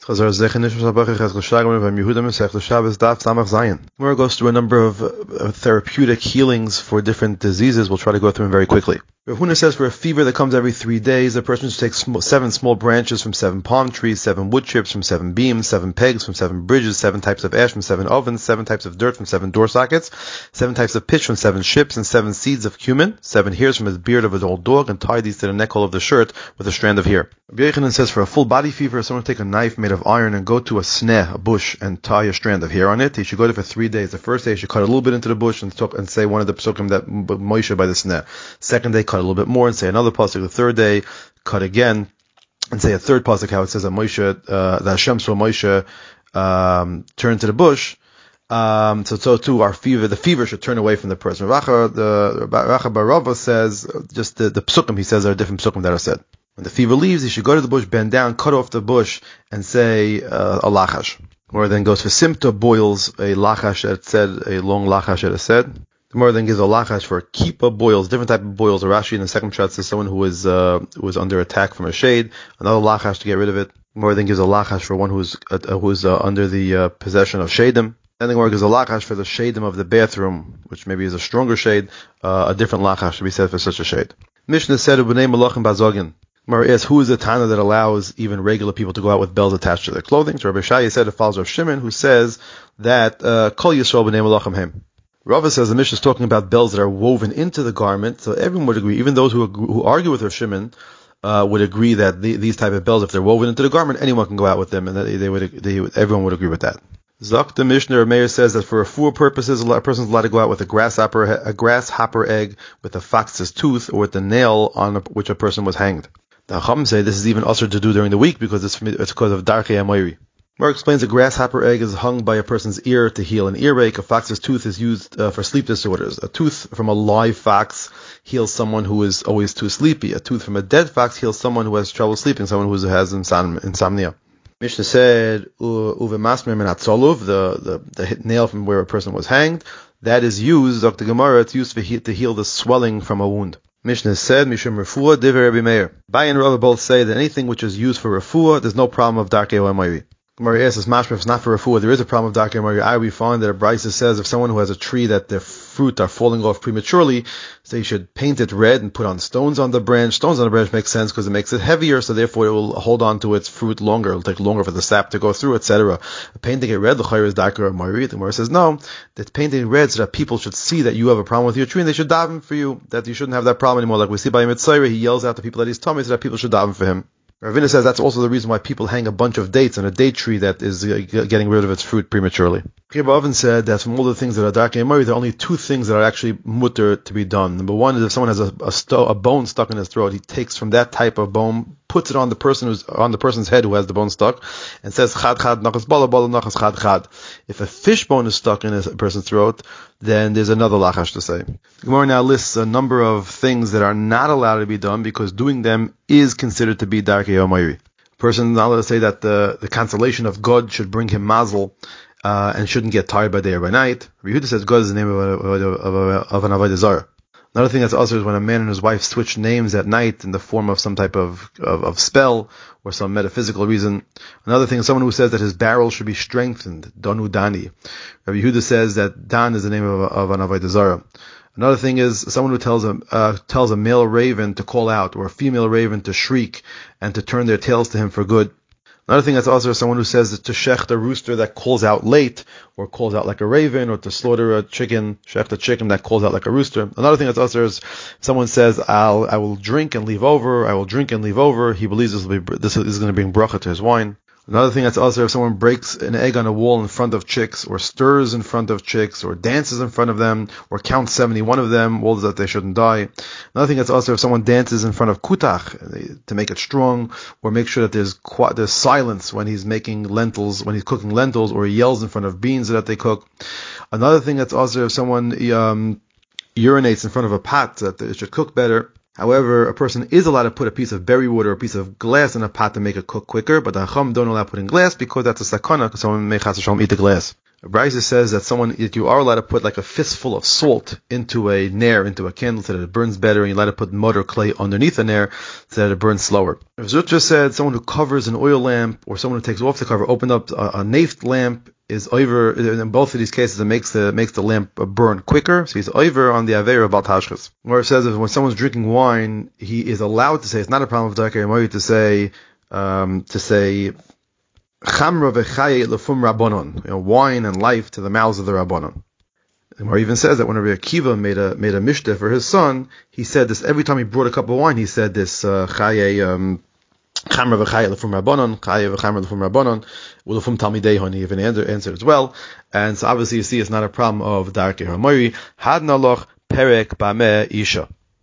Gemara goes through a number of therapeutic healings for different diseases. We'll try to go through them very quickly. Rav Huna says for a fever that comes every 3 days, a person should take 7 small branches from 7 palm trees, 7 wood chips from 7 beams, 7 pegs from 7 bridges, 7 types of ash from 7 ovens, 7 types of dirt from 7 door sockets, 7 types of pitch from 7 ships, and 7 seeds of cumin, 7 hairs from his beard of an old dog, and tie these to the neck hole of the shirt with a strand of hair. Rabbi Yochanan says for a full body fever, someone should take a knife made of iron and go to a sneh, a bush, and tie a strand of hair on it. He should go there for 3 days. The first day he should cut a little bit into the bush and say one of the psukim that Moshe by the sneh. Second day, cut a little bit more and say another pasuk. The third day, cut again and say a third pasuk, how it says that Moshe, that Hashem saw Moshe turn to the bush. So too, the fever should turn away from the person. Racha Barava says, just the psukim he says are different psukim that are said. When the fever leaves, he should go to the bush, bend down, cut off the bush, and say a lachash. Or then goes for simta, boils a lachash that said, a long lachash that is said. The Gemara then gives a lachash for kippah, boils, different type of boils. Rashi in the second shot says someone who was under attack from a shade. Another lachash to get rid of it. The Gemara then gives a lachash for one who's under the possession of shadim. Then the Gemara gives a lachash for the shadim of the bathroom, which maybe is a stronger shade. A different lachash should be said for such a shade. Mishnah said, "Ubnei malachim bazogin." Gemara asks, who is the Tana that allows even regular people to go out with bells attached to their clothing? So Rabbi Shai said it follows Rav Shimon, who says that Kol Yisrael b'nei malachim hem. Rava says the Mishnah is talking about bells that are woven into the garment, so everyone would agree, even those who argue with Rav Shimon would agree that these type of bells, if they're woven into the garment, anyone can go out with them, and that everyone would agree with that. Zok the Mishnah Meir says that for full purposes, a person's allowed to go out with a grasshopper egg, with a fox's tooth, or with the nail on which a person was hanged. The Chacham say this is even usher to do during the week because it's because of Darkei Amoiri. Mar explains a grasshopper egg is hung by a person's ear to heal an earache. A fox's tooth is used for sleep disorders. A tooth from a live fox heals someone who is always too sleepy. A tooth from a dead fox heals someone who has trouble sleeping, someone who has insomnia. Mishnah said, Uve masmer min atzoluv, the nail from where a person was hanged, that is used, Dr. Gemara, it's used to heal the swelling from a wound. Mishnah said, Mishum Refuah, Divrei Rabbi Meir. Bai and Rava both say that anything which is used for Refuah, there's no problem of Darkei Amoiri. Gemara asks, mashma, if it's not for Refuah, there is a problem of Darkei Amoiri. We find that a Brisa says if someone who has a tree that their fruit are falling off prematurely, so you should paint it red and put on stones on the branch. Stones on the branch makes sense because it makes it heavier, so therefore it will hold on to its fruit longer. It'll take longer for the sap to go through, etc. Painting it red, the chayr is Darkei Amoiri. The Gemara says, no, that painting it red so that people should see that you have a problem with your tree and they should daven for you, that you shouldn't have that problem anymore. Like we see by Mitzayra, he yells out to people that he's tummy so that people should daven for him. Ravina says that's also the reason why people hang a bunch of dates on a date tree that is getting rid of its fruit prematurely. Rabbi Oven said that from all the things that are Darkei Amoiri, there are only 2 things that are actually mutter to be done. Number one is if someone has a bone stuck in his throat, he takes from that type of bone, puts it on the person's head who has the bone stuck, and says chad chad nachas bala bala nachas chad chad. If a fish bone is stuck in a person's throat, then there's another lachash to say. The Gemara now lists a number of things that are not allowed to be done because doing them is considered to be Darkei Amoiri. A person is not allowed to say that the consolation of God should bring him mazel and shouldn't get tired by day or by night. Yehuda says God is the name of an avodah zarah. Another thing that's also is when a man and his wife switch names at night in the form of some type of spell or some metaphysical reason. Another thing is someone who says that his barrel should be strengthened, Danu Dani. Rabbi Yehuda says that Dan is the name of an avodah zarah. Another thing is someone who tells a male raven to call out or a female raven to shriek and to turn their tails to him for good. Another thing that's also someone who says that to shecht a rooster that calls out late, or calls out like a raven, or to slaughter a chicken, shecht a chicken that calls out like a rooster. Another thing that's also is someone says, I will drink and leave over, I will drink and leave over. He believes this is going to bring bracha to his wine. Another thing that's also if someone breaks an egg on a wall in front of chicks, or stirs in front of chicks, or dances in front of them, or counts 71 of them, walls that they shouldn't die. Another thing that's also if someone dances in front of kutach to make it strong, or make sure that there's silence when he's making lentils, when he's cooking lentils, or he yells in front of beans that they cook. Another thing that's also if someone urinates in front of a pot that it should cook better. However, a person is allowed to put a piece of berry wood or a piece of glass in a pot to make it cook quicker, but the Chacham don't allow putting glass because that's a sakana, because someone may chas v'shalom eat the glass. Brisa says that you are allowed to put like a fistful of salt into a nair, into a candle, so that it burns better, and you're allowed to put mud or clay underneath a nair so that it burns slower. Rav Zutra said someone who covers an oil lamp or someone who takes off the cover, open up a naft lamp, is over. In both of these cases, it makes the lamp burn quicker. So he's over on the Aveira of Baltashkas. Where it says that when someone's drinking wine, he is allowed to say, it's not a problem of Darkei Amoyi to say Chamra v'chaye lefum rabbanon, wine and life to the mouths of the rabbanon. And where he even says that when Rabbi Akiva made a mishteh for his son, he said this every time he brought a cup of wine. He said this chaye chamra v'chaye lefum rabbanon, chaye v'chamra lefum rabbanon, ulefum talmidei honi. He even answered as well. And so obviously you see it's not a problem of darkei hamoiri. Had naloch perek bameh isha.